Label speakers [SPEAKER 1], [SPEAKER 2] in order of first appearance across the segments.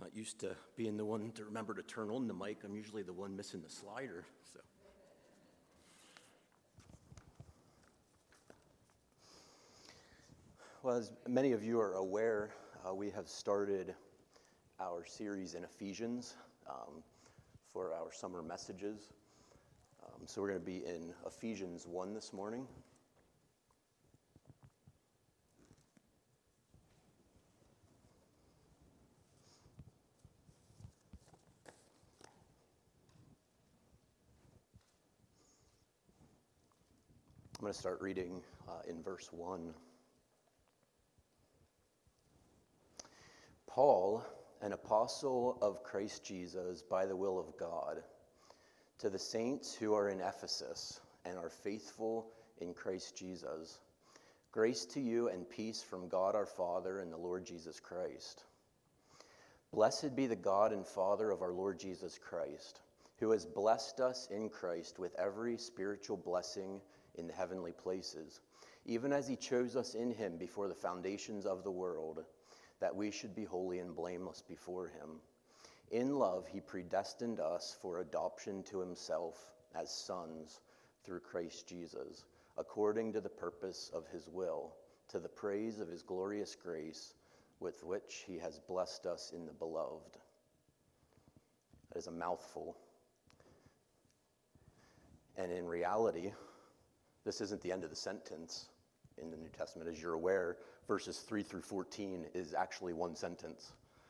[SPEAKER 1] Not used to being the one to remember to turn on the mic. I'm usually the one missing the slider. So, well, as many of you are aware, we have started our series in Ephesians for our summer messages. So we're going to be in Ephesians 1 this morning. I'm going to start reading in verse 1. Paul, an apostle of Christ Jesus by the will of God, to the saints who are in Ephesus and are faithful in Christ Jesus, grace to you and peace from God our Father and the Lord Jesus Christ. Blessed be the God and Father of our Lord Jesus Christ, who has blessed us in Christ with every spiritual blessing in the heavenly places, even as he chose us in him before the foundations of the world, that we should be holy and blameless before him. In love he predestined us for adoption to himself as sons through Christ Jesus, according to the purpose of his will, to the praise of his glorious grace, with which he has blessed us in the beloved. That is a mouthful. And in reality, this isn't the end of the sentence in the New Testament. As you're aware, verses 3 through 14 is actually one sentence.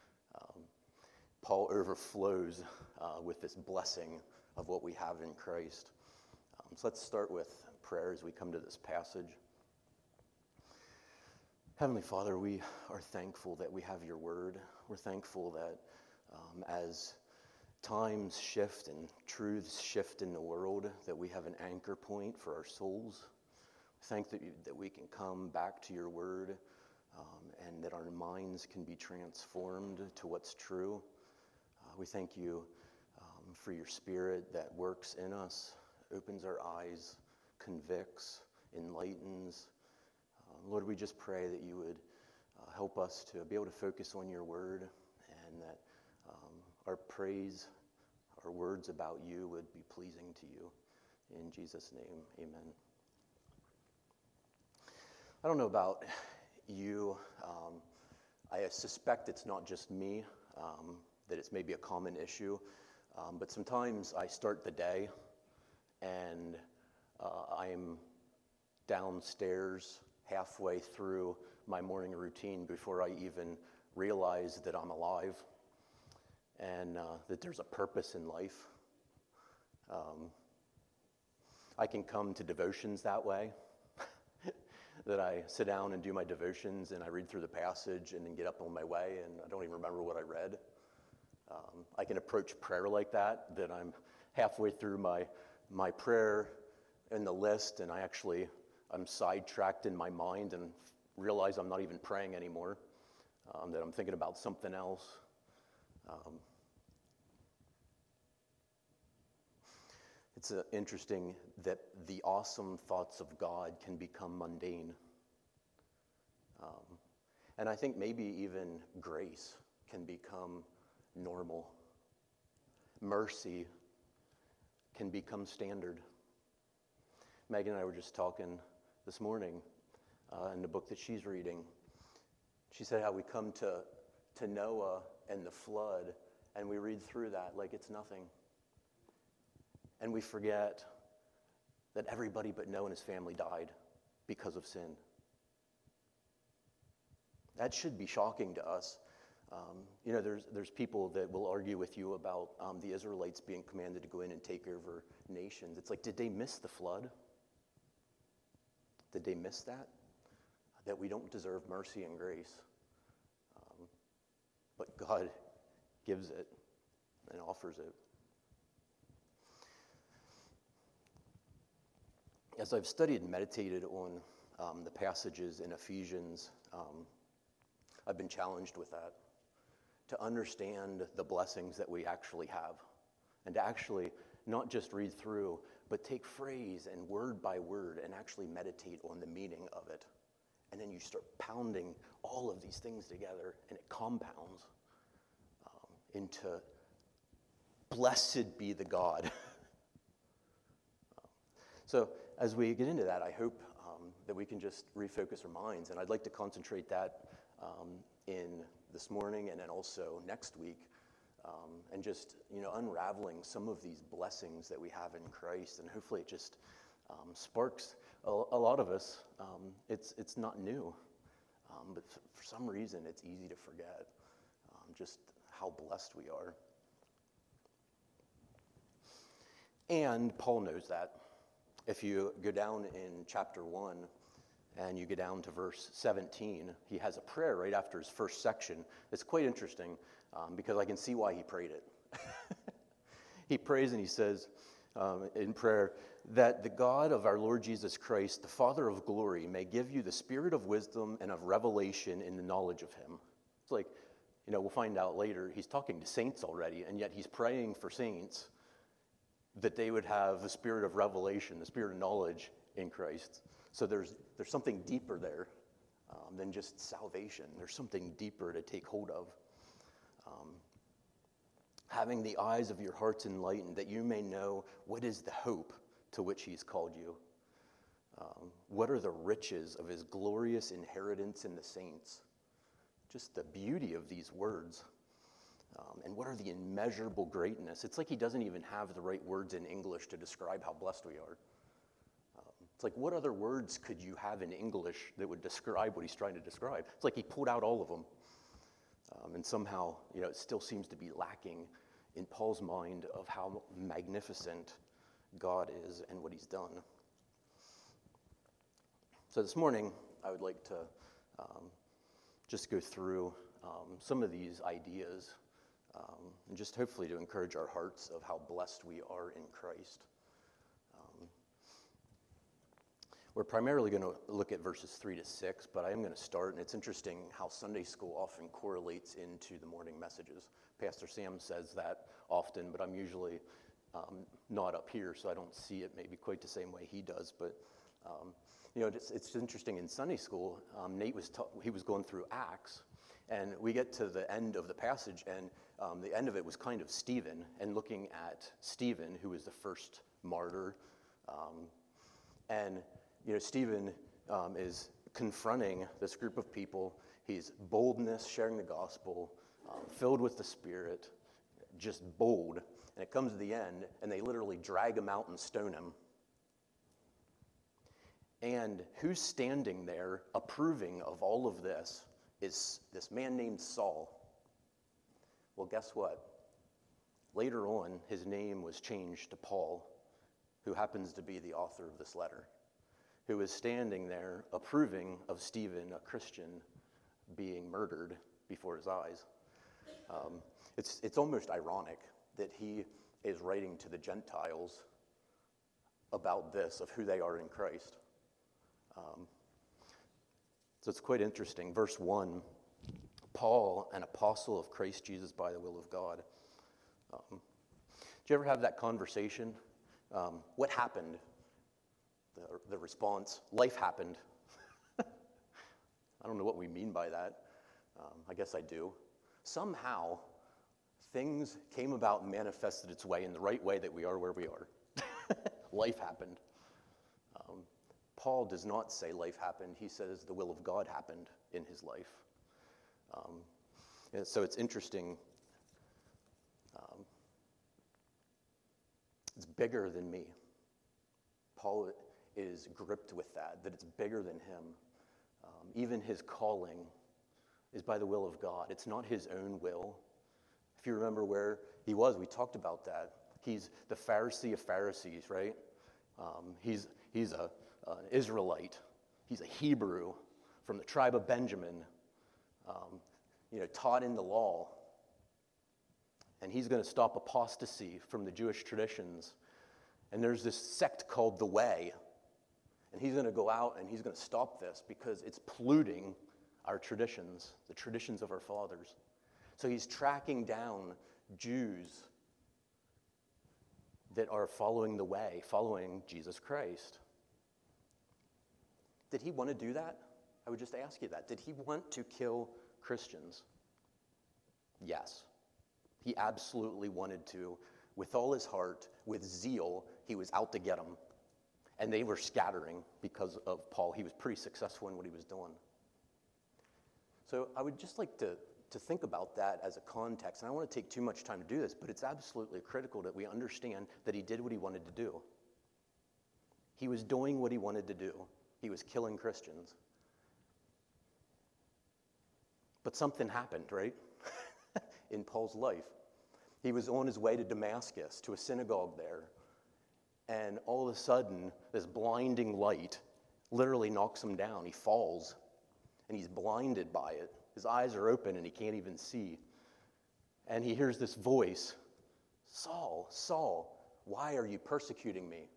[SPEAKER 1] Paul overflows with this blessing of what we have in Christ. So let's start with prayer as we come to this passage. Heavenly Father, we are thankful that we have your word. We're thankful that as times shift and truths shift in the world, that we have an anchor point for our souls. Thank that we can come back to your word and that our minds can be transformed to what's true. We thank you for your spirit that works in us, opens our eyes, convicts, enlightens. Lord, we just pray that you would help us to be able to focus on your word, and that our praise, our words about you would be pleasing to you. In Jesus' name, amen. I don't know about you. I suspect it's not just me, that it's maybe a common issue. But sometimes I start the day and I'm downstairs halfway through my morning routine before I even realize that I'm alive and that there's a purpose in life. I can come to devotions that way, that I sit down and do my devotions and I read through the passage and then get up on my way and I don't even remember what I read. I can approach prayer like that I'm halfway through my prayer in the list and I'm sidetracked in my mind and realize I'm not even praying anymore, that I'm thinking about something else. It's interesting that the awesome thoughts of God can become mundane. And I think maybe even grace can become normal. Mercy can become standard. Megan and I were just talking this morning in the book that she's reading. She said how we come to Noah and the flood, and we read through that like it's nothing. And we forget that everybody but Noah and his family died because of sin. That should be shocking to us. There's people that will argue with you about the Israelites being commanded to go in and take over nations. It's like, did they miss the flood? Did they miss that? That we don't deserve mercy and grace. But God gives it and offers it. As I've studied and meditated on the passages in Ephesians, I've been challenged with that, to understand the blessings that we actually have, and to actually not just read through, but take phrase and word by word and actually meditate on the meaning of it. And then you start pounding all of these things together, and it compounds. into blessed be the God. So as we get into that, I hope that we can just refocus our minds. And I'd like to concentrate that in this morning and then also next week. And just, unraveling some of these blessings that we have in Christ. And hopefully it just sparks a lot of us. It's not new. But for some reason, it's easy to forget just how blessed we are. And Paul knows that. If you go down in chapter 1 and you go down to verse 17, he has a prayer right after his first section. It's quite interesting because I can see why he prayed it. He prays and he says in prayer that the God of our Lord Jesus Christ, the Father of glory, may give you the spirit of wisdom and of revelation in the knowledge of him. It's like, we'll find out later, he's talking to saints already, and yet he's praying for saints that they would have the spirit of revelation, the spirit of knowledge in Christ. So there's something deeper there than just salvation. There's something deeper to take hold of. Having the eyes of your hearts enlightened, that you may know what is the hope to which he's called you. What are the riches of his glorious inheritance in the saints? Just the beauty of these words. And what are the immeasurable greatness? It's like he doesn't even have the right words in English to describe how blessed we are. It's like, what other words could you have in English that would describe what he's trying to describe? It's like he pulled out all of them. And somehow, it still seems to be lacking in Paul's mind of how magnificent God is and what he's done. So this morning, I would like to just go through some of these ideas and just hopefully to encourage our hearts of how blessed we are in Christ. We're primarily going to look at verses 3 to 6, but I am going to start, and it's interesting how Sunday school often correlates into the morning messages. Pastor Sam says that often, but I'm usually not up here, so I don't see it maybe quite the same way he does. But it's interesting in Sunday school. Nate was going through Acts, and we get to the end of the passage, and the end of it was kind of Stephen, and looking at Stephen, who was the first martyr, and Stephen is confronting this group of people. He's boldness, sharing the gospel, filled with the Spirit, just bold. And it comes to the end, and they literally drag him out and stone him. And who's standing there approving of all of this is this man named Saul. Well, guess what? Later on, his name was changed to Paul, who happens to be the author of this letter, who is standing there approving of Stephen, a Christian, being murdered before his eyes. It's almost ironic that he is writing to the Gentiles about this, of who they are in Christ. So it's quite interesting. Verse 1, Paul, an apostle of Christ Jesus by the will of God. Do you ever have that conversation? What happened? The response, life happened. I don't know what we mean by that. I guess I do. Somehow, things came about and manifested its way in the right way that we are where we are. Life happened. Paul does not say life happened. He says the will of God happened in his life. And so it's interesting. It's bigger than me. Paul is gripped with that it's bigger than him. Even his calling is by the will of God. It's not his own will. If you remember where he was, we talked about that. He's the Pharisee of Pharisees, right? He's an Israelite. He's a Hebrew from the tribe of Benjamin, taught in the law. And he's going to stop apostasy from the Jewish traditions. And there's this sect called the Way. And he's going to go out and he's going to stop this because it's polluting our traditions, the traditions of our fathers. So he's tracking down Jews that are following the way, following Jesus Christ. Did he want to do that? I would just ask you that. Did he want to kill Christians? Yes, He absolutely wanted to. With all his heart, with zeal, he was out to get them. And they were scattering because of Paul. He was pretty successful in what he was doing. So I would just like to think about that as a context. And I don't want to take too much time to do this, but it's absolutely critical that we understand that he did what he wanted to do. He was doing what he wanted to do. He was killing Christians. But something happened, right? In Paul's life. He was on his way to Damascus, to a synagogue there. And all of a sudden, this blinding light literally knocks him down. He falls, and he's blinded by it. His eyes are open, and he can't even see. And he hears this voice, "Saul, Saul, why are you persecuting me?"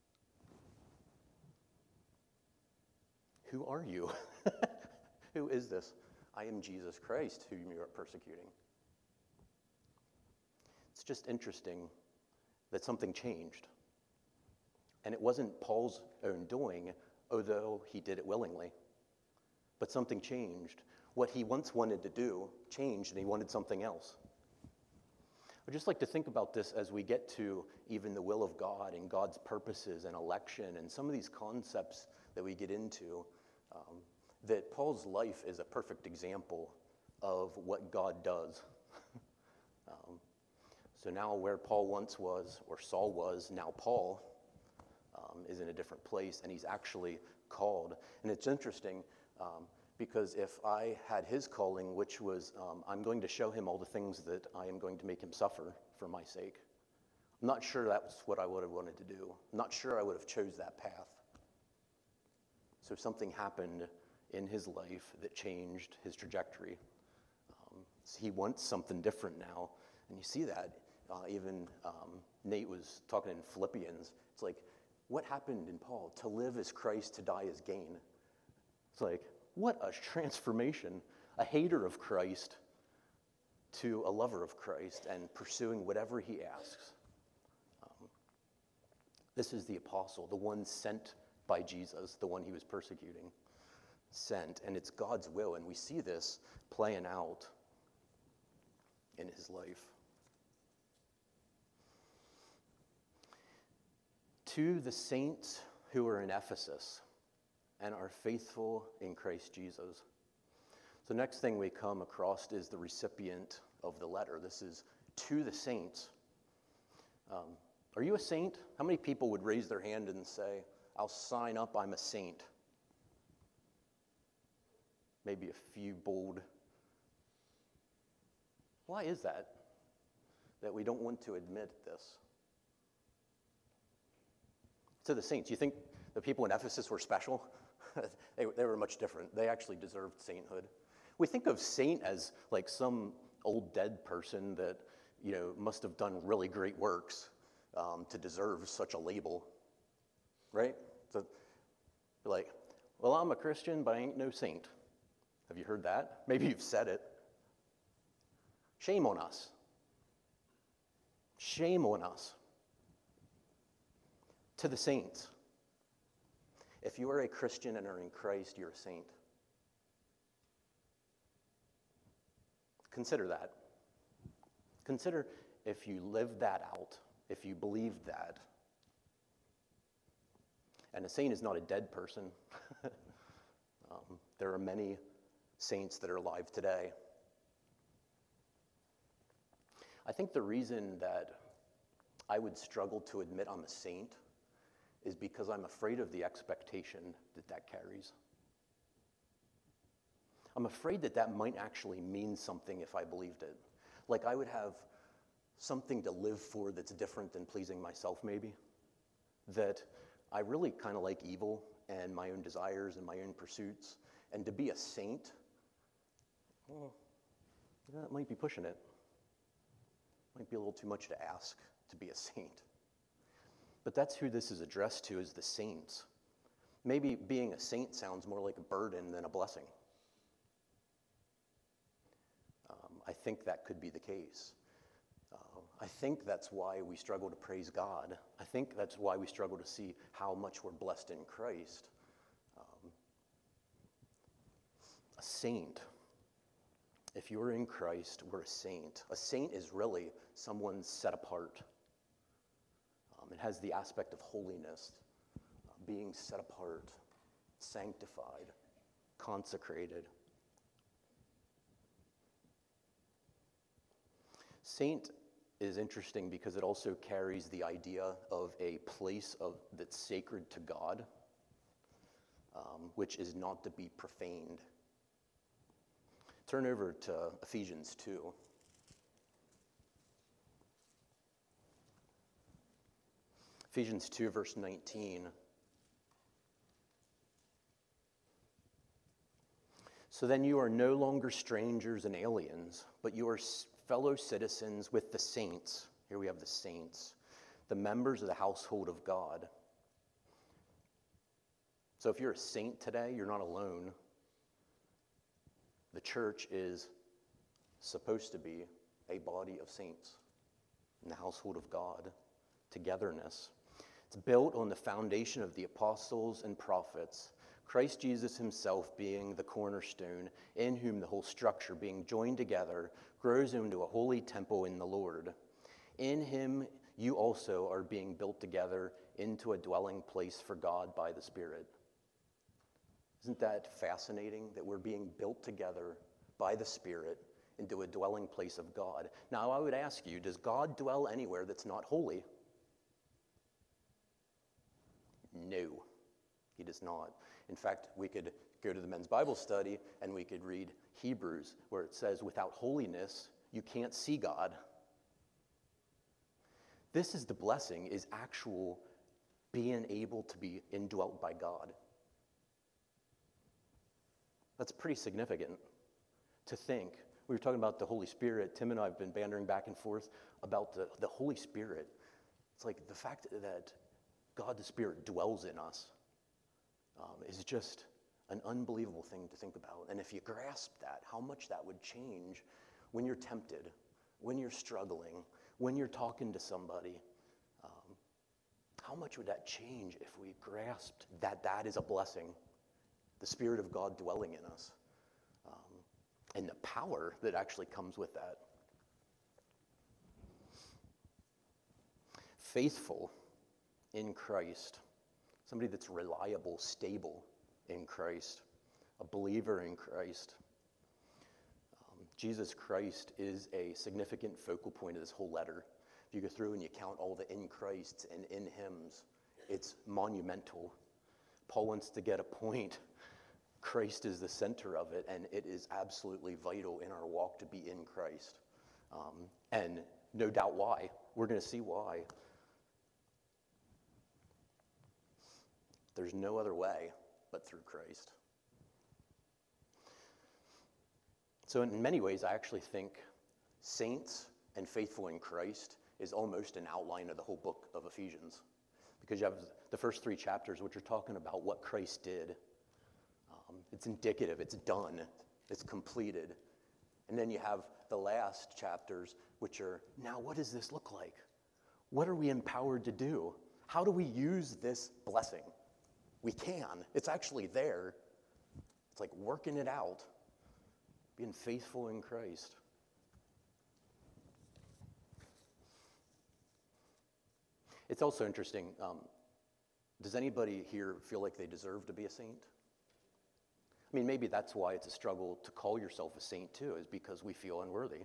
[SPEAKER 1] Who are you? Who is this? I am Jesus Christ, whom you are persecuting. It's just interesting that something changed. And it wasn't Paul's own doing, although he did it willingly. But something changed. What he once wanted to do changed, and he wanted something else. I'd just like to think about this as we get to even the will of God and God's purposes and election and some of these concepts that we get into, that Paul's life is a perfect example of what God does. So now where Paul once was, or Saul was, now Paul is in a different place, and he's actually called. And it's interesting because if I had his calling, which was I'm going to show him all the things that I am going to make him suffer for my sake, I'm not sure that's what I would have wanted to do. I'm not sure I would have chose that path. So something happened in his life that changed his trajectory. So he wants something different now, and you see that. Even Nate was talking in Philippians. It's like, what happened in Paul? To live is Christ, to die is gain. It's like, what a transformation. A hater of Christ to a lover of Christ and pursuing whatever he asks. This is the apostle, the one sent by Jesus, the one he was persecuting, sent. And it's God's will, and we see this playing out in his life. To the saints who are in Ephesus and are faithful in Christ Jesus. So next thing we come across is the recipient of the letter. This is to the saints. Are you a saint? How many people would raise their hand and say, I'll sign up, I'm a saint? Maybe a few bold. Why is that we don't want to admit this? To the saints, you think the people in Ephesus were special? they were much different. They actually deserved sainthood. We think of saint as like some old dead person that, must have done really great works to deserve such a label, right? So you're like, well, I'm a Christian, but I ain't no saint. Have you heard that? Maybe you've said it. Shame on us. Shame on us. To the saints. If you are a Christian and are in Christ, you're a saint. Consider that. Consider if you live that out, if you believe that. And a saint is not a dead person. There are many saints that are alive today. I think the reason that I would struggle to admit I'm a saint is because I'm afraid of the expectation that carries. I'm afraid that might actually mean something if I believed it. Like I would have something to live for that's different than pleasing myself, maybe. That I really kind of like evil and my own desires and my own pursuits. And to be a saint, well, that might be pushing it. Might be a little too much to ask to be a saint. But that's who this is addressed to, is the saints. Maybe being a saint sounds more like a burden than a blessing. I think that could be the case. I think that's why we struggle to praise God. I think that's why we struggle to see how much we're blessed in Christ. A saint. If you're in Christ, we're a saint. A saint is really someone set apart. It has the aspect of holiness, being set apart, sanctified, consecrated. Saint is interesting because it also carries the idea of a place that's sacred to God, which is not to be profaned. Turn over to Ephesians 2. Ephesians 2, verse 19. So then you are no longer strangers and aliens, but you are fellow citizens with the saints. Here we have the saints, the members of the household of God. So if you're a saint today, you're not alone. The church is supposed to be a body of saints in the household of God, togetherness. It's built on the foundation of the apostles and prophets, Christ Jesus himself being the cornerstone, in whom the whole structure, being joined together, grows into a holy temple in the Lord. In him you also are being built together into a dwelling place for God by the Spirit. Isn't that fascinating that we're being built together by the Spirit into a dwelling place of God? Now, I would ask you, does God dwell anywhere that's not holy? No, he does not. In fact, we could go to the men's Bible study and we could read Hebrews, where it says, without holiness, you can't see God. This is the blessing, is actual being able to be indwelt by God. That's pretty significant to think. We were talking about the Holy Spirit. Tim and I have been bantering back and forth about the Holy Spirit. It's like the fact that God the Spirit dwells in us is just an unbelievable thing to think about. And if you grasp that, how much that would change when you're tempted, when you're struggling, when you're talking to somebody. How much would that change if we grasped that that is a blessing, the Spirit of God dwelling in us, and the power that actually comes with that. Faithful in Christ, somebody that's reliable, stable in Christ, a believer in Christ. Jesus Christ is a significant focal point of this whole letter. If you go through and you count all the in Christs and in hymns, it's monumental. Paul wants to get a point. Christ is the center of it, and it is absolutely vital in our walk to be in Christ. And no doubt why. We're going to see why. There's no other way but through Christ. So in many ways, I actually think saints and faithful in Christ is almost an outline of the whole book of Ephesians. Because you have the first 3 chapters, which are talking about what Christ did. It's indicative, it's done, it's completed. And then you have the last chapters, which are, now what does this look like? What are we empowered to do? How do we use this blessing? We can. It's actually there. It's like working it out, being faithful in Christ. It's also interesting. Does anybody here feel like they deserve to be a saint? I mean, maybe that's why it's a struggle to call yourself a saint too, is because we feel unworthy.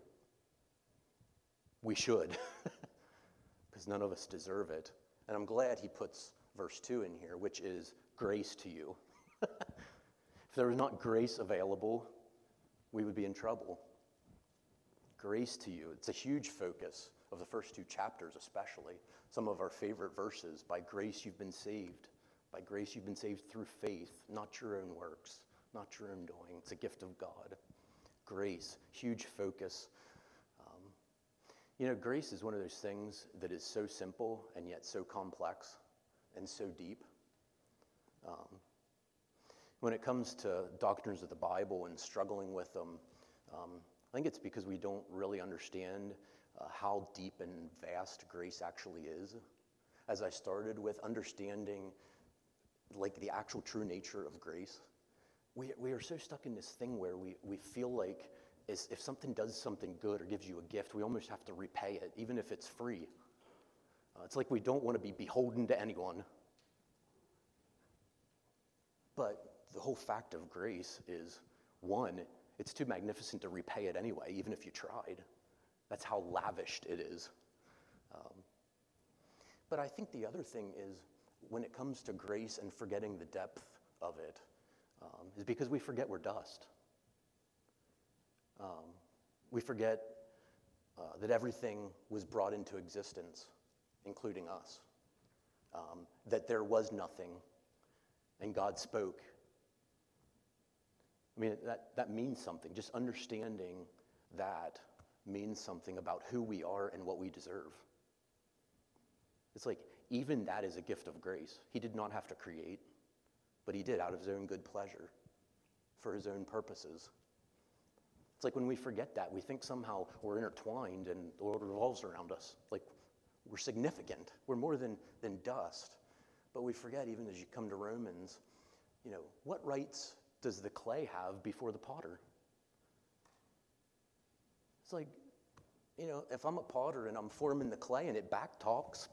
[SPEAKER 1] We should, because none of us deserve it. And I'm glad he puts verse 2 in here, which is grace to you. If there was not grace available, we would be in trouble. Grace to you. It's a huge focus of the first 2 chapters, especially. Some of our favorite verses, by grace you've been saved. By grace you've been saved through faith, not your own works, not your own doing. It's a gift of God. Grace, huge focus. Grace is one of those things that is so simple and yet so complex and so deep. When it comes to doctrines of the Bible and struggling with them, I think it's because we don't really understand how deep and vast grace actually is. As I started with understanding like the actual true nature of grace, we are so stuck in this thing where we feel like is if something does something good or gives you a gift, we almost have to repay it, even if it's free. It's like we don't want to be beholden to anyone. But the whole fact of grace is, one, it's too magnificent to repay it anyway, even if you tried. That's how lavished it is. But I think the other thing is, when it comes to grace and forgetting the depth of it, is because we forget we're dust. We forget that everything was brought into existence, including us. That there was nothing, and God spoke. I mean, that means something. Just understanding that means something about who we are and what we deserve. It's like, even that is a gift of grace. He did not have to create, but he did out of his own good pleasure, for his own purposes. It's like when we forget that, we think somehow we're intertwined and the world revolves around us. Like, we're significant. We're more than dust. But we forget, even as you come to Romans, what rights does the clay have before the potter? It's like, if I'm a potter and I'm forming the clay and it back talks,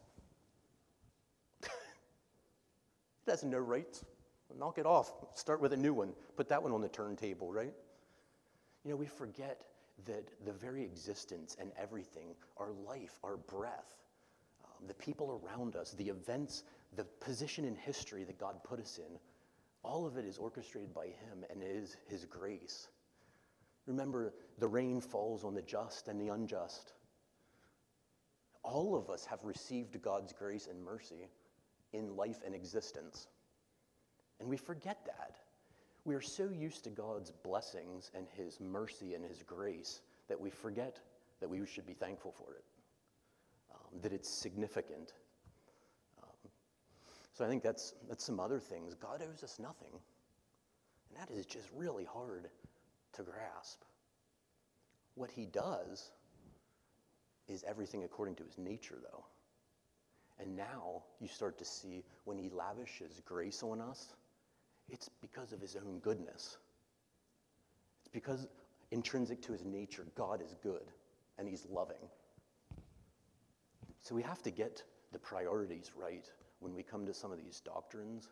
[SPEAKER 1] it has no rights. Knock it off. Start with a new one. Put that one on the turntable, right? We forget that the very existence and everything, our life, our breath, the people around us, the events, the position in history that God put us in, all of it is orchestrated by him and is his grace. Remember, the rain falls on the just and the unjust. All of us have received God's grace and mercy in life and existence. And we forget that. We are so used to God's blessings and his mercy and his grace that we forget that we should be thankful for it, that it's significant. So I think that's some other things. God owes us nothing. And that is just really hard to grasp. What he does is everything according to his nature, though. And now you start to see when he lavishes grace on us, it's because of his own goodness. It's because intrinsic to his nature, God is good and he's loving. So we have to get the priorities right when we come to some of these doctrines.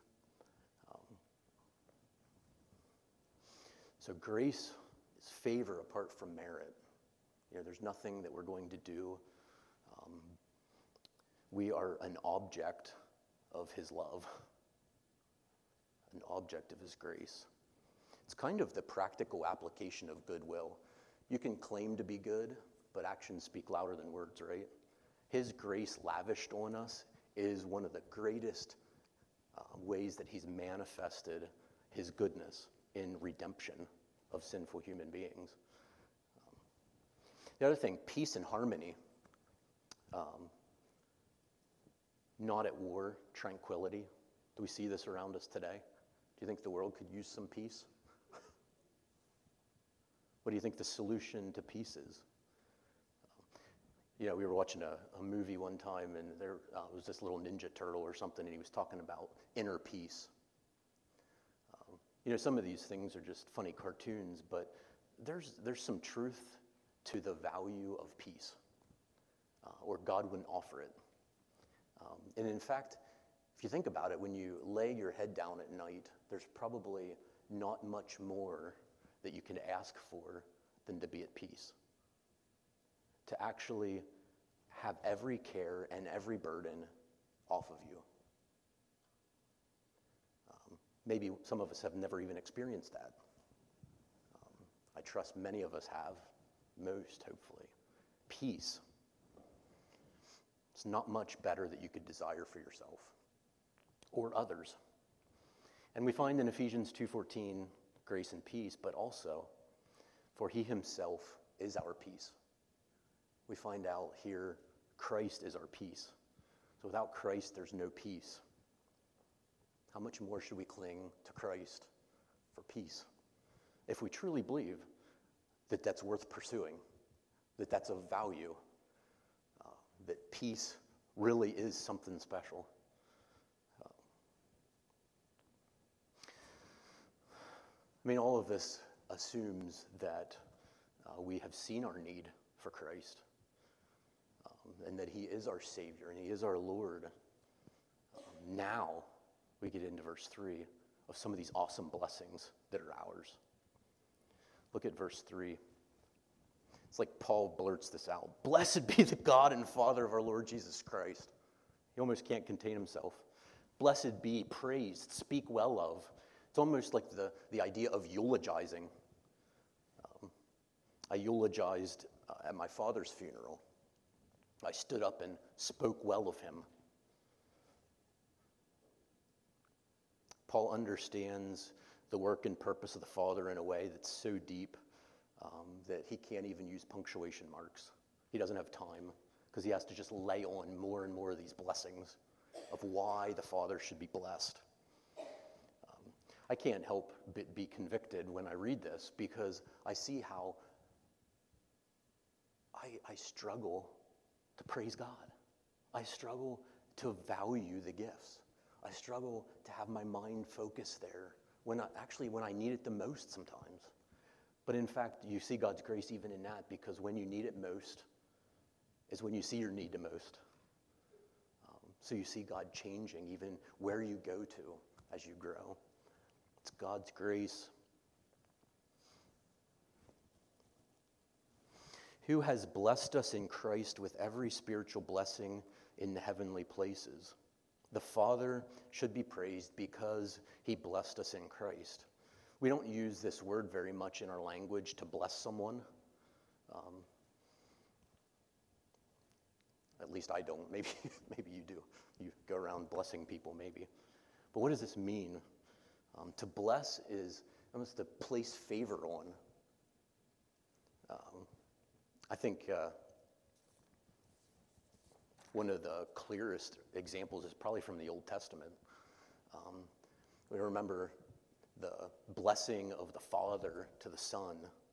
[SPEAKER 1] So grace is favor apart from merit. There's nothing that we're going to do. We are an object of his love, an object of his grace. It's kind of the practical application of goodwill. You can claim to be good, but actions speak louder than words, right? His grace lavished on us is one of the greatest ways that he's manifested his goodness in redemption of sinful human beings. The other thing, peace and harmony. Not at war, tranquility. Do we see this around us today? Do you think the world could use some peace? What do you think the solution to peace is? We were watching a movie one time, and there was this little Ninja Turtle or something, and he was talking about inner peace. Some of these things are just funny cartoons, but there's some truth to the value of peace, or God wouldn't offer it. And in fact, if you think about it, when you lay your head down at night, there's probably not much more that you can ask for than to be at peace. To actually have every care and every burden off of you. Maybe some of us have never even experienced that. I trust many of us have, most hopefully. Peace. It's not much better that you could desire for yourself or others. And we find in Ephesians 2:14 grace and peace, but also, for he himself is our peace. We find out here, Christ is our peace. So without Christ, there's no peace. How much more should we cling to Christ for peace? If we truly believe that that's worth pursuing, that that's of value, that peace really is something special. All of this assumes that we have seen our need for Christ, and that he is our Savior and he is our Lord. Now we get into verse 3 of some of these awesome blessings that are ours. Look at verse 3. It's like Paul blurts this out. Blessed be the God and Father of our Lord Jesus Christ. He almost can't contain himself. Blessed be, praised, speak well of. It's almost like the idea of eulogizing. I eulogized at my father's funeral. I stood up and spoke well of him. Paul understands the work and purpose of the Father in a way that's so deep that he can't even use punctuation marks. He doesn't have time because he has to just lay on more and more of these blessings of why the Father should be blessed. I can't help but be convicted when I read this because I see how I struggle to praise God. I struggle to value the gifts. I struggle to have my mind focused there when I need it the most sometimes. But in fact, you see God's grace even in that, because when you need it most is when you see your need the most. So you see God changing even where you go to as you grow. It's God's grace. Who has blessed us in Christ with every spiritual blessing in the heavenly places. The Father should be praised because he blessed us in Christ. We don't use this word very much in our language to bless someone. At least I don't. Maybe you do. You go around blessing people, maybe. But what does this mean? To bless is almost to place favor on. I think one of the clearest examples is probably from the Old Testament. We remember the blessing of the Father to the Son.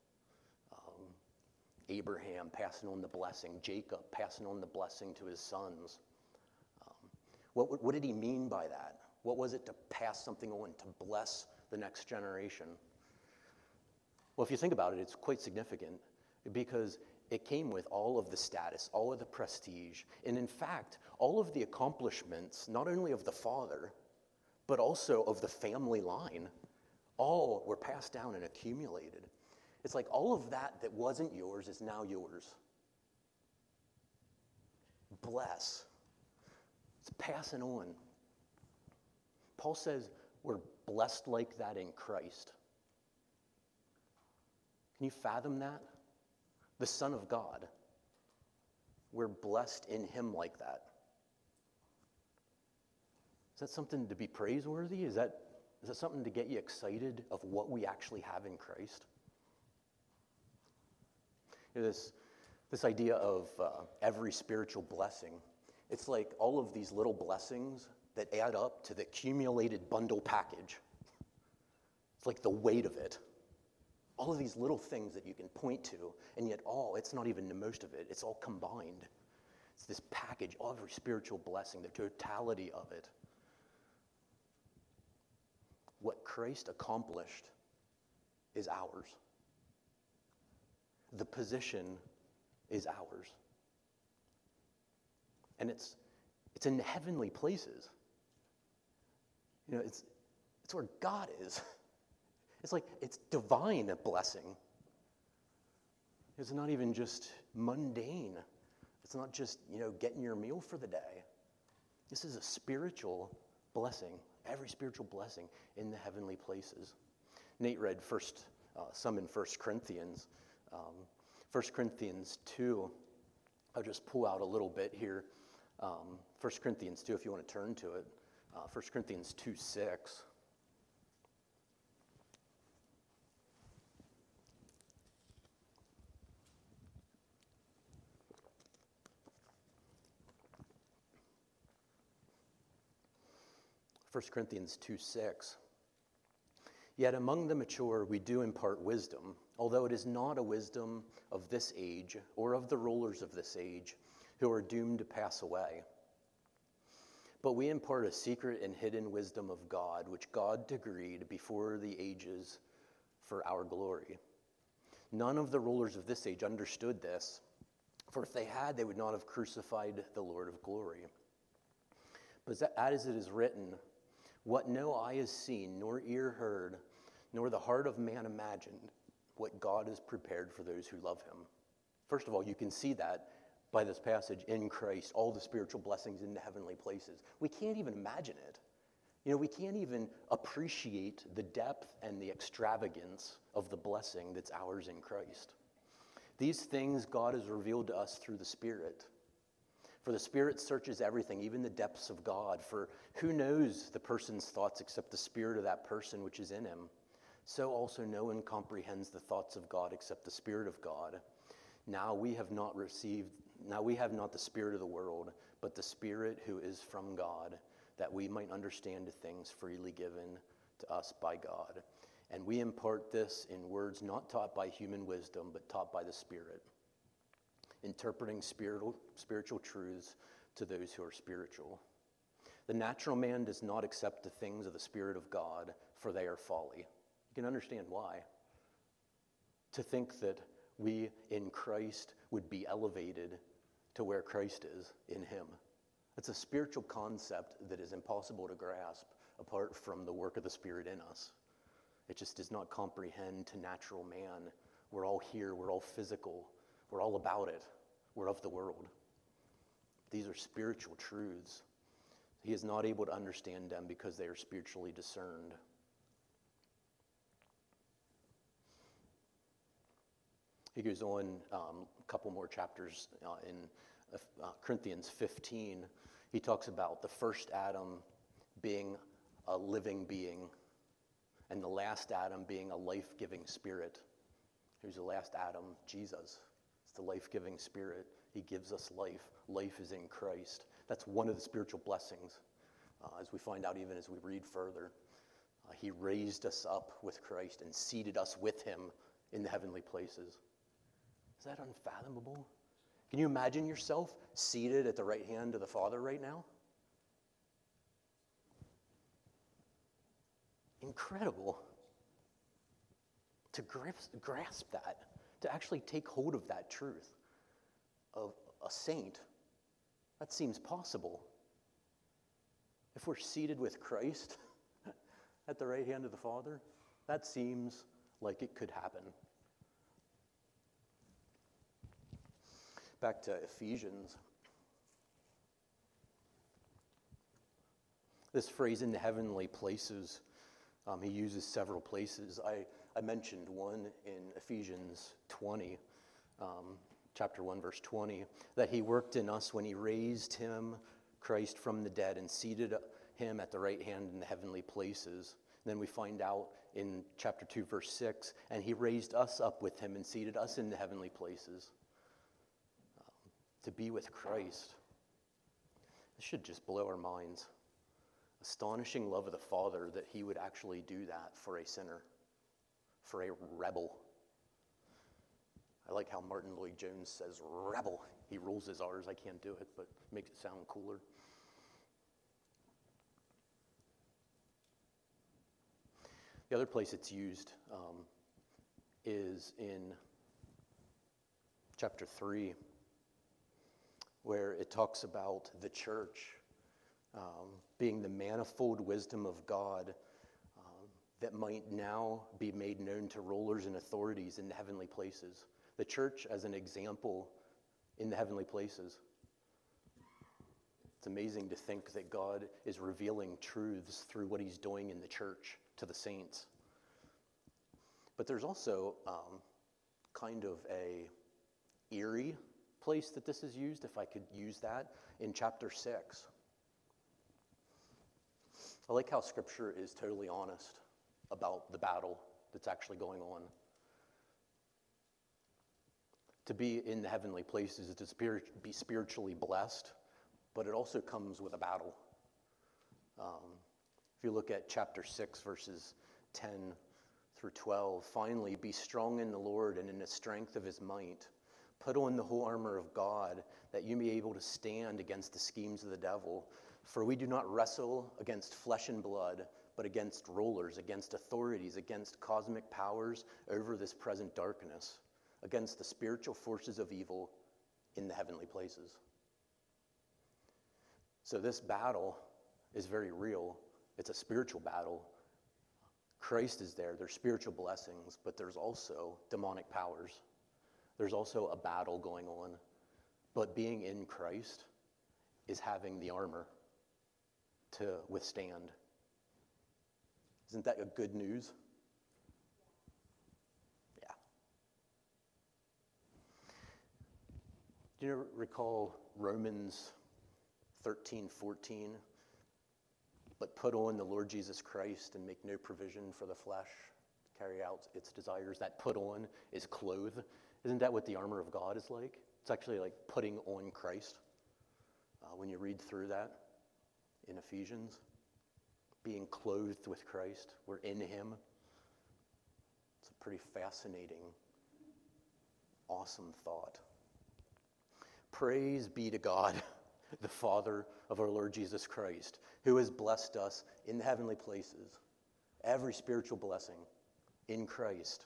[SPEAKER 1] Abraham passing on the blessing, Jacob passing on the blessing to his sons. What did he mean by that? What was it to pass something on, to bless the next generation? Well, if you think about it, it's quite significant because it came with all of the status, all of the prestige, and in fact, all of the accomplishments, not only of the father, but also of the family line, all were passed down and accumulated. It's like all of that wasn't yours is now yours. Bless. It's passing on. Paul says we're blessed like that in Christ. Can you fathom that? The Son of God. We're blessed in him like that. Is that something to be praiseworthy? Is that something to get you excited of what we actually have in Christ? You know, this idea of every spiritual blessing, it's like all of these little blessings that add up to the accumulated bundle package. It's like the weight of it. All of these little things that you can point to, and yet it's not even the most of it. It's all combined. It's this package, every spiritual blessing, the totality of it. What Christ accomplished is ours. The position is ours. And it's in the heavenly places. You know, it's where God is. It's like it's divine blessing. It's not even just mundane. It's not just, getting your meal for the day. This is a spiritual blessing, every spiritual blessing in the heavenly places. Nate read some in 1 Corinthians. 1 Corinthians 2, I'll just pull out a little bit here. 1 Corinthians 2, if you want to turn to it. 1 Corinthians 2:6. First Corinthians 2:6. Yet among the mature we do impart wisdom, although it is not a wisdom of this age or of the rulers of this age who are doomed to pass away. But we impart a secret and hidden wisdom of God, which God decreed before the ages for our glory. None of the rulers of this age understood this, for if they had, they would not have crucified the Lord of glory. But as it is written, what no eye has seen, nor ear heard, nor the heart of man imagined, what God has prepared for those who love him. First of all, you can see that by this passage in Christ, all the spiritual blessings in the heavenly places. We can't even imagine it. We can't even appreciate the depth and the extravagance of the blessing that's ours in Christ. These things God has revealed to us through the Spirit. For the Spirit searches everything, even the depths of God. For who knows the person's thoughts except the spirit of that person which is in him? So also no one comprehends the thoughts of God except the Spirit of God. Now we have not the spirit of the world, but the Spirit who is from God, that we might understand the things freely given to us by God. And we impart this in words not taught by human wisdom, but taught by the Spirit, interpreting spiritual truths to those who are spiritual. The natural man does not accept the things of the Spirit of God, for they are folly. You can understand why. To think that we in Christ would be elevated to where Christ is in him. It's a spiritual concept that is impossible to grasp apart from the work of the Spirit in us. It just does not comprehend to natural man. We're all here, we're all physical, we're all about it, we're of the world. These are spiritual truths. He is not able to understand them because they are spiritually discerned. He goes on a couple more chapters in Corinthians 15. He talks about the first Adam being a living being and the last Adam being a life-giving spirit. Who's the last Adam? Jesus. It's the life-giving Spirit. He gives us life. Life is in Christ. That's one of the spiritual blessings, as we find out even as we read further. He raised us up with Christ and seated us with him in the heavenly places. Is that unfathomable? Can you imagine yourself seated at the right hand of the Father right now? Incredible. To grasp that, to actually take hold of that truth of a saint, that seems possible. If we're seated with Christ at the right hand of the Father, that seems like it could happen. Back to Ephesians. This phrase, in the heavenly places, he uses several places. I mentioned one in Ephesians 20, chapter 1, verse 20, that he worked in us when he raised him, Christ, from the dead and seated him at the right hand in the heavenly places. And then we find out in chapter 2, verse 6, and he raised us up with him and seated us in the heavenly places. To be with Christ. This should just blow our minds. Astonishing love of the Father that he would actually do that for a sinner, for a rebel. I like how Martin Lloyd-Jones says rebel. He rolls his R's. I can't do it, but makes it sound cooler. The other place it's used is in chapter 3, where it talks about the church being the manifold wisdom of God that might now be made known to rulers and authorities in the heavenly places. The church as an example in the heavenly places. It's amazing to think that God is revealing truths through what he's doing in the church to the saints. But there's also kind of a eerie place that this is used, if I could use that, in chapter 6. I like how Scripture is totally honest about the battle that's actually going on. To be in the heavenly places is to be spiritually blessed, but it also comes with a battle. If you look at chapter 6, verses 10 through 12, finally, be strong in the Lord and in the strength of his might. Put on the whole armor of God, that you may be able to stand against the schemes of the devil. For we do not wrestle against flesh and blood, but against rulers, against authorities, against cosmic powers over this present darkness, against the spiritual forces of evil in the heavenly places. So this battle is very real. It's a spiritual battle. Christ is there. There's spiritual blessings, but there's also demonic powers. There's also a battle going on. But being in Christ is having the armor to withstand. Isn't that a good news? Yeah. Do you recall Romans 13:14? But put on the Lord Jesus Christ and make no provision for the flesh to carry out its desires. That put on is clothe. Isn't that what the armor of God is like? It's actually like putting on Christ. When you read through that in Ephesians, being clothed with Christ, we're in him. It's a pretty fascinating, awesome thought. Praise be to God, the Father of our Lord Jesus Christ, who has blessed us in the heavenly places, every spiritual blessing in Christ.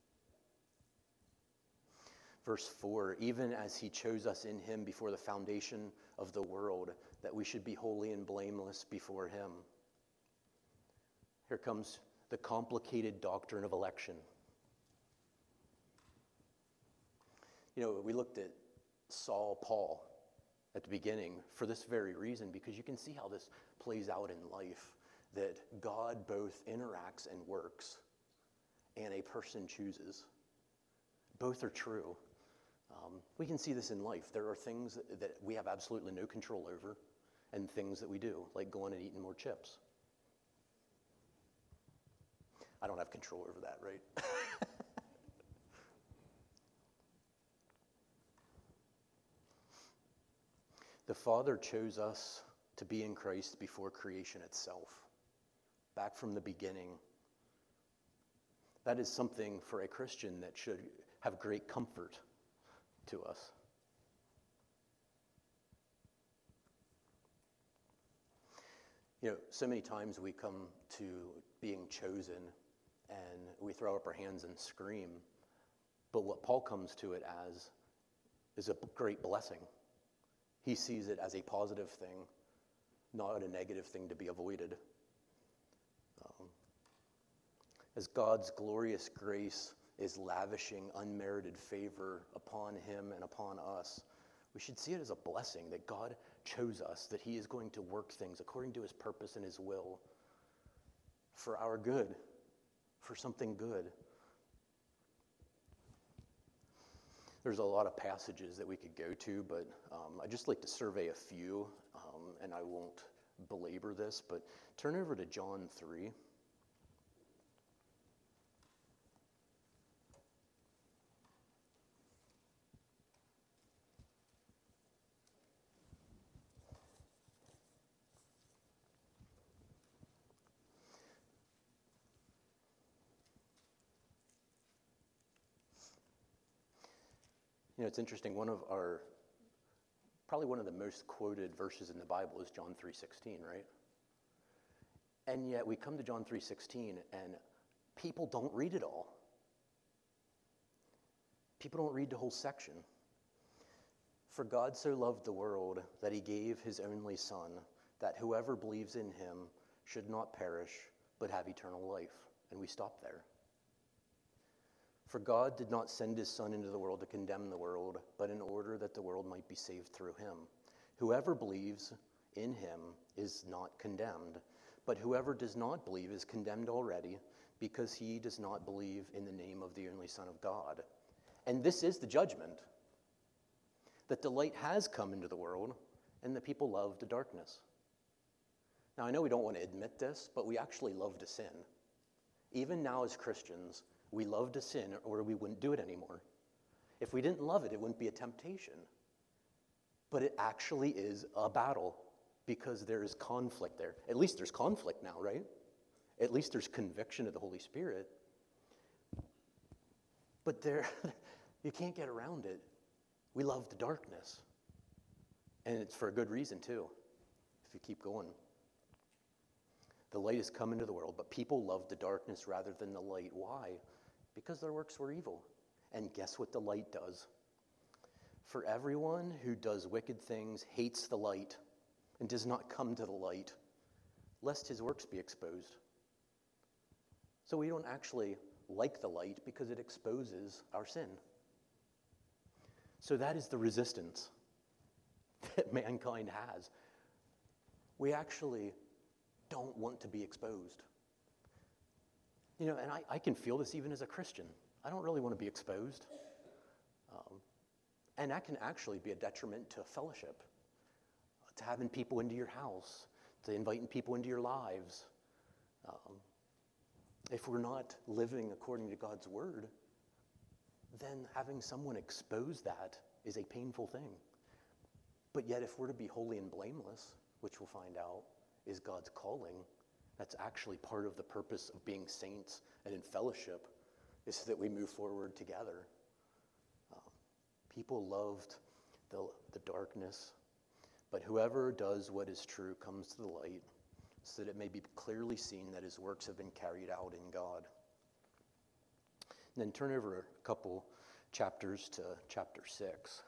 [SPEAKER 1] Verse 4, even as he chose us in him before the foundation of the world, that we should be holy and blameless before him. Here comes the complicated doctrine of election. You know, we looked at Paul at the beginning for this very reason, because you can see how this plays out in life, that God both interacts and works, and a person chooses. Both are true. We can see this in life. There are things that we have absolutely no control over, and things that we do, like going and eating more chips. I don't have control over that, right? The Father chose us to be in Christ before creation itself, back from the beginning. That is something for a Christian that should have great comfort to us. You know, so many times we come to being chosen and we throw up our hands and scream, but what Paul comes to it as is a great blessing. He sees it as a positive thing, not a negative thing to be avoided. As God's glorious grace is lavishing unmerited favor upon him and upon us, we should see it as a blessing that God chose us, that he is going to work things according to his purpose and his will for our good, for something good. There's a lot of passages that we could go to, but I'd just like to survey a few, and I won't belabor this, but turn over to John 3. You know, it's interesting, probably one of the most quoted verses in the Bible is John 3:16, right? And yet we come to John 3:16 and people don't read it all. People don't read the whole section. For God so loved the world that he gave his only Son, that whoever believes in him should not perish, but have eternal life. And we stop there. For God did not send his Son into the world to condemn the world, but in order that the world might be saved through him. Whoever believes in him is not condemned, but whoever does not believe is condemned already, because he does not believe in the name of the only Son of God. And this is the judgment, that the light has come into the world, and the people love the darkness. Now, I know we don't want to admit this, but we actually love to sin. Even now as Christians, we love to sin, or we wouldn't do it anymore. If we didn't love it, it wouldn't be a temptation. But it actually is a battle, because there is conflict there. At least there's conflict now, right? At least there's conviction of the Holy Spirit. But you can't get around it. We love the darkness. And it's for a good reason, too, if you keep going. The light has come into the world, but people loved the darkness rather than the light. Why? Because their works were evil. And guess what the light does? For everyone who does wicked things hates the light and does not come to the light, lest his works be exposed. So we don't actually like the light because it exposes our sin. So that is the resistance that mankind has. We actually don't want to be exposed. And I can feel this even as a Christian. I don't really want to be exposed. And that can actually be a detriment to fellowship, to having people into your house, to inviting people into your lives. If we're not living according to God's word, then having someone expose that is a painful thing. But yet if we're to be holy and blameless, which we'll find out is God's calling, that's actually part of the purpose of being saints and in fellowship, is so that we move forward together. People loved the darkness, but whoever does what is true comes to the light, so that it may be clearly seen that his works have been carried out in God. And then turn over a couple chapters to chapter 6.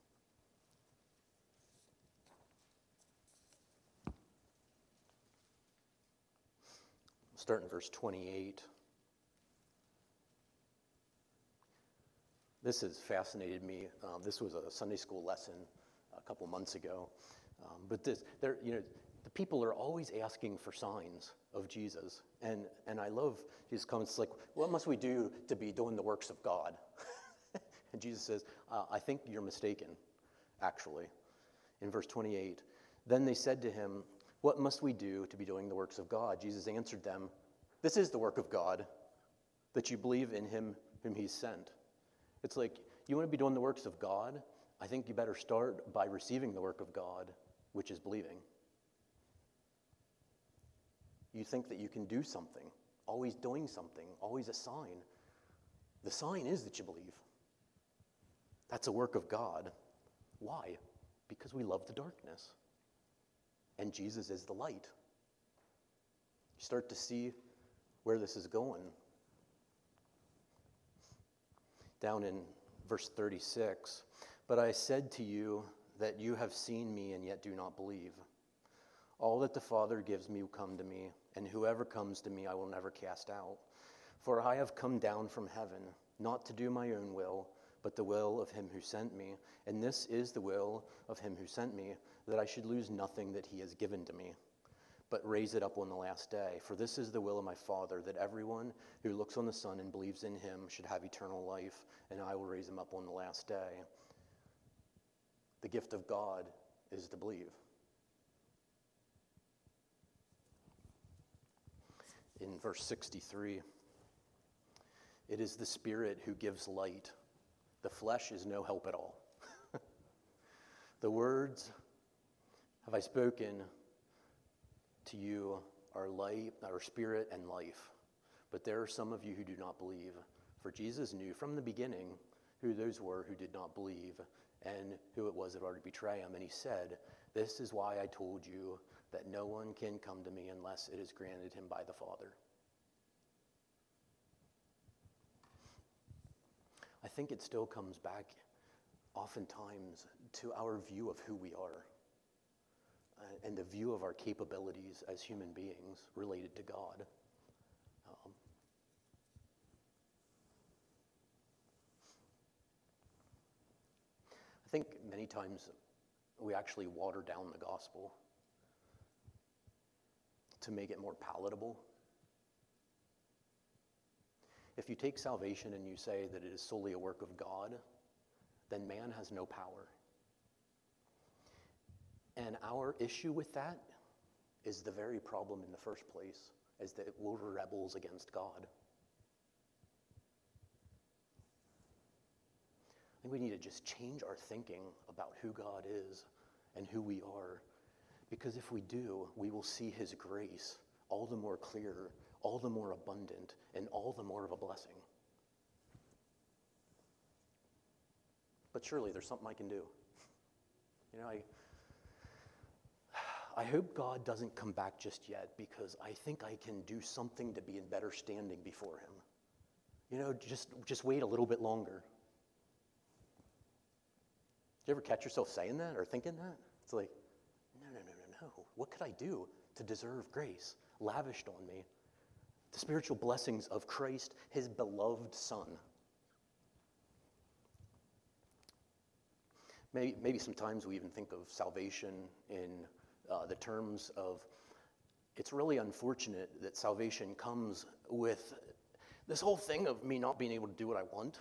[SPEAKER 1] Start in verse 28. This has fascinated me. This was a Sunday school lesson a couple months ago. But the people are always asking for signs of Jesus. And I love his comments like, what must we do to be doing the works of God? And Jesus says, I think you're mistaken, actually. In verse 28, then they said to him, what must we do to be doing the works of God? Jesus answered them, this is the work of God, that you believe in him whom he sent. It's like, you want to be doing the works of God? I think you better start by receiving the work of God, which is believing. You think that you can do something, always doing something, always a sign. The sign is that you believe. That's a work of God. Why? Because we love the darkness. And Jesus is the light. You start to see where this is going. Down in verse 36, but I said to you that you have seen me and yet do not believe. All that the Father gives me will come to me, and whoever comes to me I will never cast out. For I have come down from heaven, not to do my own will, but the will of him who sent me. And this is the will of him who sent me, that I should lose nothing that he has given to me, but raise it up on the last day. For this is the will of my Father, that everyone who looks on the Son and believes in him should have eternal life, and I will raise him up on the last day. The gift of God is to believe. In verse 63, it is the Spirit who gives light. The flesh is no help at all. The words have I spoken to you are light, our spirit and life. But there are some of you who do not believe. For Jesus knew from the beginning who those were who did not believe and who it was that ought to betray him. And he said, this is why I told you that no one can come to me unless it is granted him by the Father. I think it still comes back oftentimes to our view of who we are. And the view of our capabilities as human beings related to God. I think many times we actually water down the gospel to make it more palatable. If you take salvation and you say that it is solely a work of God, then man has no power. And our issue with that is the very problem in the first place, is that we're rebels against God. I think we need to just change our thinking about who God is and who we are. Because if we do, we will see his grace all the more clear, all the more abundant, and all the more of a blessing. But surely there's something I can do. I hope God doesn't come back just yet because I think I can do something to be in better standing before him. You know, just wait a little bit longer. Do you ever catch yourself saying that or thinking that? It's like, no. What could I do to deserve grace lavished on me? The spiritual blessings of Christ, his beloved Son. Maybe sometimes we even think of salvation in the terms of, it's really unfortunate that salvation comes with this whole thing of me not being able to do what I want.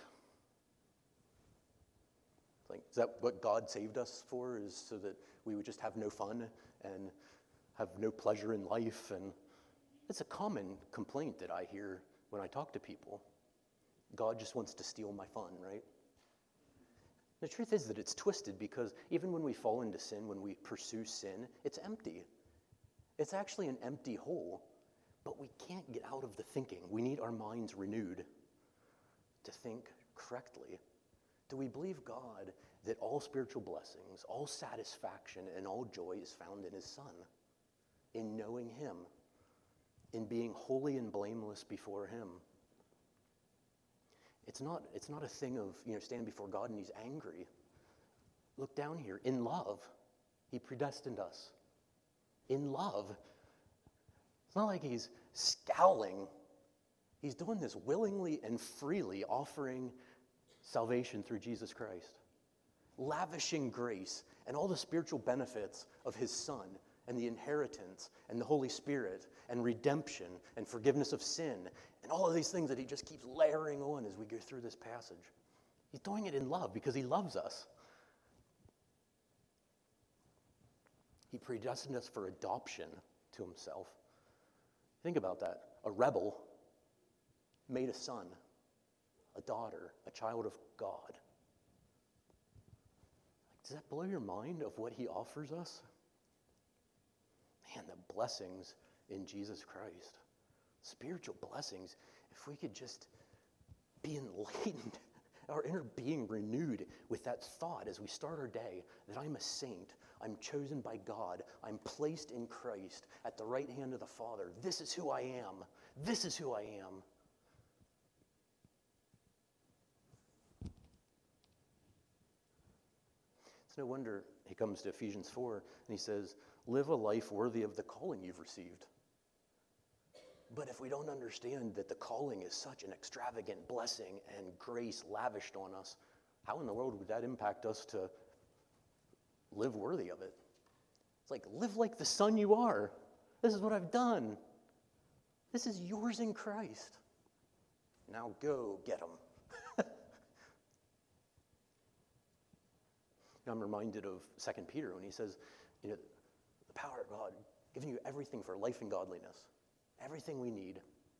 [SPEAKER 1] Like, is that what God saved us for, is so that we would just have no fun and have no pleasure in life? And it's a common complaint that I hear when I talk to people. God just wants to steal my fun, right? The truth is that it's twisted, because even when we fall into sin, when we pursue sin, it's empty. It's actually an empty hole, but we can't get out of the thinking. We need our minds renewed to think correctly. Do we believe God that all spiritual blessings, all satisfaction, and all joy is found in his Son, in knowing him, in being holy and blameless before him? It's not a thing of, standing before God and he's angry. Look down here. In love, he predestined us. In love. It's not like he's scowling. He's doing this willingly and freely, offering salvation through Jesus Christ, lavishing grace and all the spiritual benefits of his Son, and the inheritance, and the Holy Spirit, and redemption, and forgiveness of sin, and all of these things that he just keeps layering on as we go through this passage. He's doing it in love because he loves us. He predestined us for adoption to himself. Think about that. A rebel made a son, a daughter, a child of God. Does that blow your mind of what he offers us? Man, the blessings in Jesus Christ. Spiritual blessings. If we could just be enlightened, our inner being renewed with that thought as we start our day, that I'm a saint, I'm chosen by God, I'm placed in Christ at the right hand of the Father. This is who I am. This is who I am. It's no wonder he comes to Ephesians 4 and he says, live a life worthy of the calling you've received. But if we don't understand that the calling is such an extravagant blessing and grace lavished on us, how in the world would that impact us to live worthy of it? It's like, live like the son you are. This is what I've done. This is yours in Christ. Now go get them. I'm reminded of 2 Peter when he says, the power of God, giving you everything for life and godliness. Everything we need.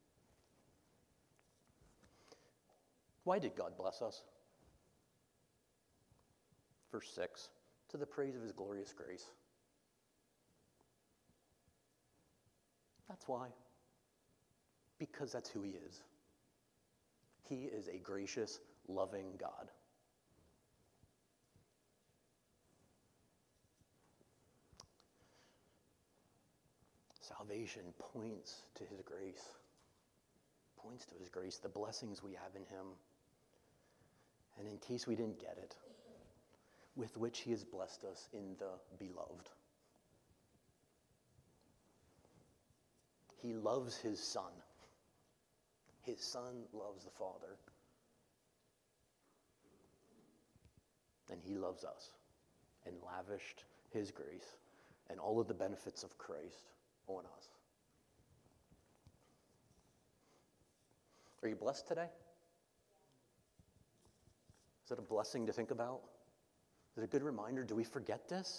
[SPEAKER 1] Why did God bless us? Verse 6, to the praise of his glorious grace. That's why. Because that's who he is. He is a gracious, loving God. Salvation points to his grace. Points to his grace, the blessings we have in him. And in case we didn't get it, with which he has blessed us in the beloved. He loves his Son. His Son loves the Father. And he loves us and lavished his grace and all of the benefits of Christ on us. Are you blessed today? Is it a blessing to think about? Is it a good reminder? Do we forget this?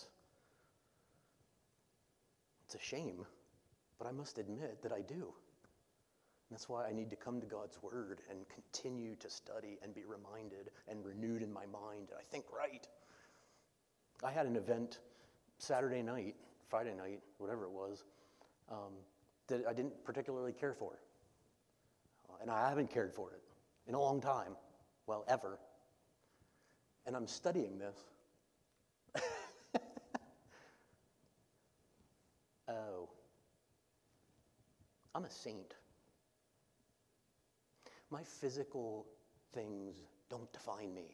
[SPEAKER 1] It's a shame, but I must admit that I do. And that's why I need to come to God's Word and continue to study and be reminded and renewed in my mind. And I think right. I had an event Saturday night, Friday night, whatever it was, that I didn't particularly care for. And I haven't cared for it in a long time. Well, ever. And I'm studying this. a saint. My physical things don't define me.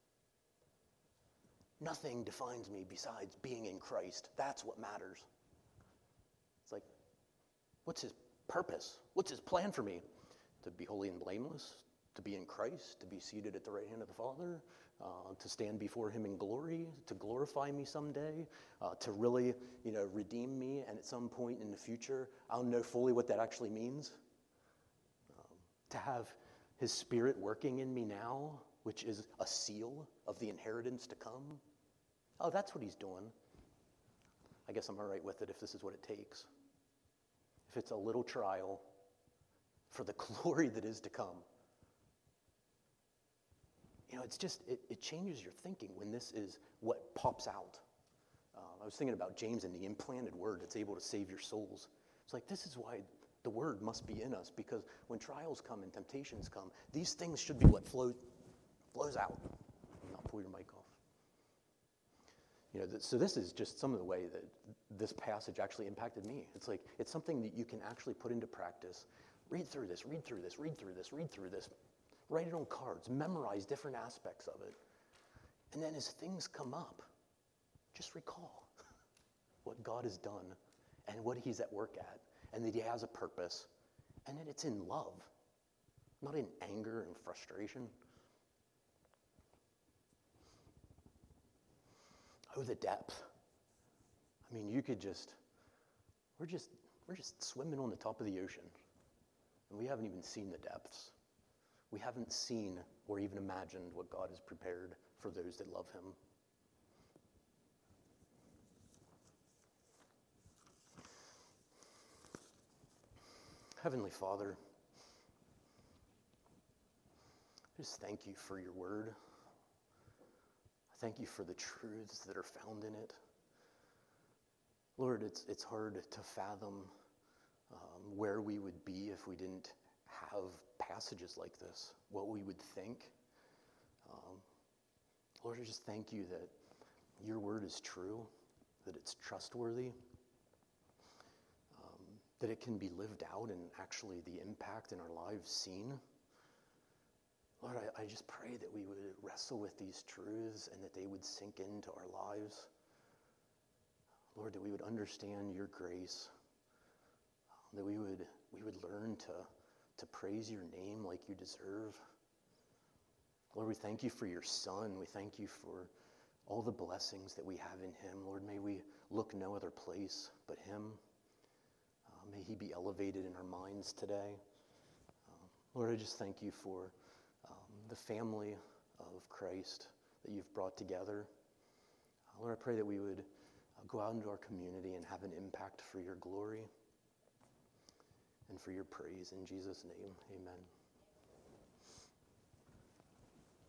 [SPEAKER 1] Nothing defines me besides being in Christ. That's what matters. It's like, what's his purpose? What's his plan for me? To be holy and blameless, to be in Christ, to be seated at the right hand of the Father, to stand before him in glory, to glorify me someday, to really, redeem me, and at some point in the future, I'll know fully what that actually means. To have his Spirit working in me now, which is a seal of the inheritance to come. Oh, that's what he's doing. I guess I'm all right with it if this is what it takes. If it's a little trial for the glory that is to come. It's just, it changes your thinking when this is what pops out. I was thinking about James and the implanted word that's able to save your souls. It's like, this is why the word must be in us, because when trials come and temptations come, these things should be what flows out. I'll pull your mic off. So this is just some of the way that this passage actually impacted me. It's like, it's something that you can actually put into practice. Read through this, read through this, read through this, read through this. Write it on cards, memorize different aspects of it. And then as things come up, just recall what God has done and what he's at work at, and that he has a purpose, and that it's in love, not in anger and frustration. Oh, the depth. I mean, we're just swimming on the top of the ocean, and we haven't even seen the depths. We haven't seen or even imagined what God has prepared for those that love him. Heavenly Father, I just thank you for your word. I thank you for the truths that are found in it. Lord, it's hard to fathom where we would be if we didn't have passages like this, what we would think. Lord, I just thank you that your word is true, that it's trustworthy, that it can be lived out and actually the impact in our lives seen. Lord, I just pray that we would wrestle with these truths and that they would sink into our lives. Lord, that we would understand your grace, that we would learn to praise your name like you deserve. Lord, we thank you for your Son. We thank you for all the blessings that we have in him. Lord, may we look no other place but him. May he be elevated in our minds today. Lord, I just thank you for the family of Christ that you've brought together. Lord, I pray that we would go out into our community and have an impact for your glory and for your praise. In Jesus' name, amen.